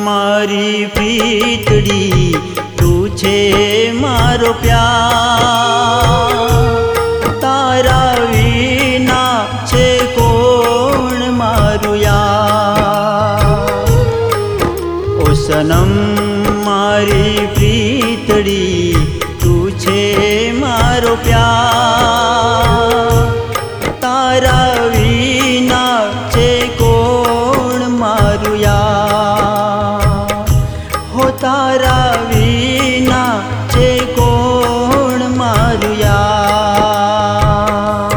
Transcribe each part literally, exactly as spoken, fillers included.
मारी प्रीतड़ी तू छे मारो प्यार। तारा विना छे कोण मारू यार। ओ सनम मारी प्रीतड़ी तू छे मारो प्यार। तारा विना छे कोण मारू यार। हो तारा विना छे कोण मारू यार।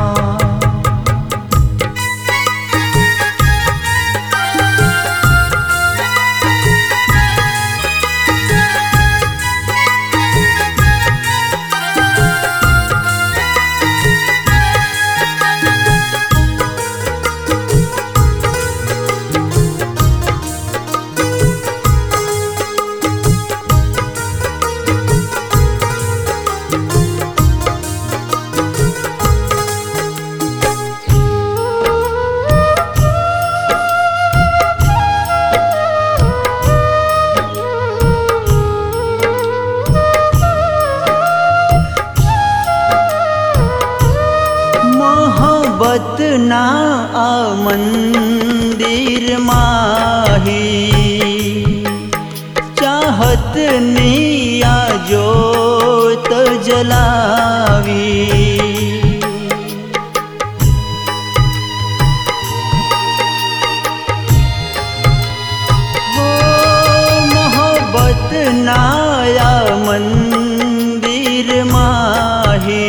मोहब्बतना आ मंदिर माही चाहतनी आ जोत जलावी। हो मोहब्बतना आ मंदिर माही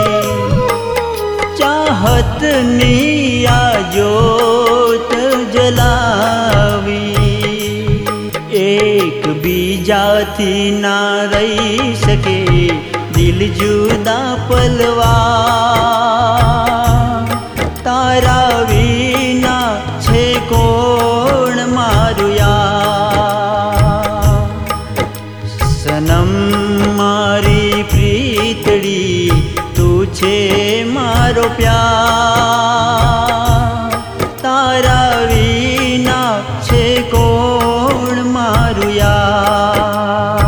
चाहतनी आ जोत जलावी। एक बीजाथी ना रही सके दिल जुदा पलवा। तारा विना छे कोण मारू यार। सनम मारी प्रीतड़ी तू छे मारो प्यार। तारा विना छे कोण मारू यार।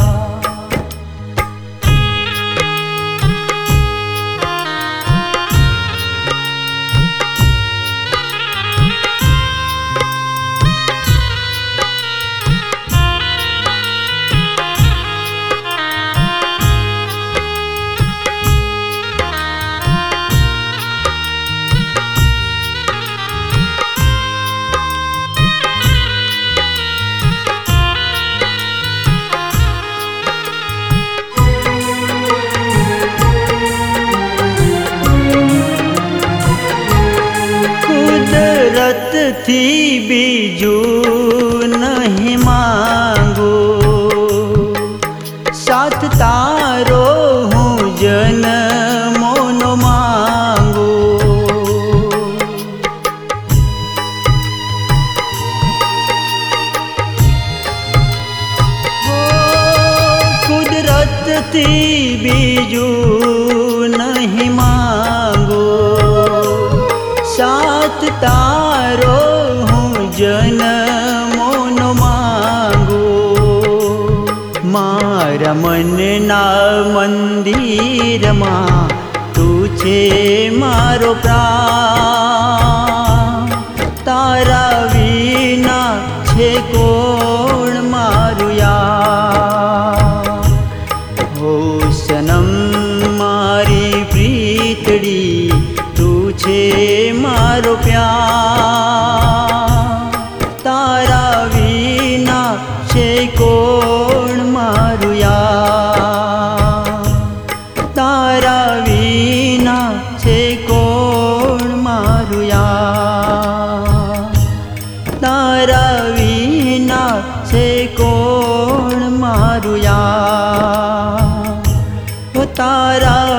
कुदरत थी बीजू नहीं मांगू। साथ तारो हूँ जन्मो नो मांगू। हो कुदरत थी बीजू नहीं मांगू। साथ तारो हूँ जन्मो नो मांगू। मारा मनना मंदिर मां तू छे मारो प्राण। तारा विना छे कोण मारू यार। हो सनम मारी प्रीतड़ी तू छे मारो प्यार। तारा विना छे कोण मारू यार। तारा विना छे कोण मारू यार। तारा विना छे कोण मारू यार। हो तारा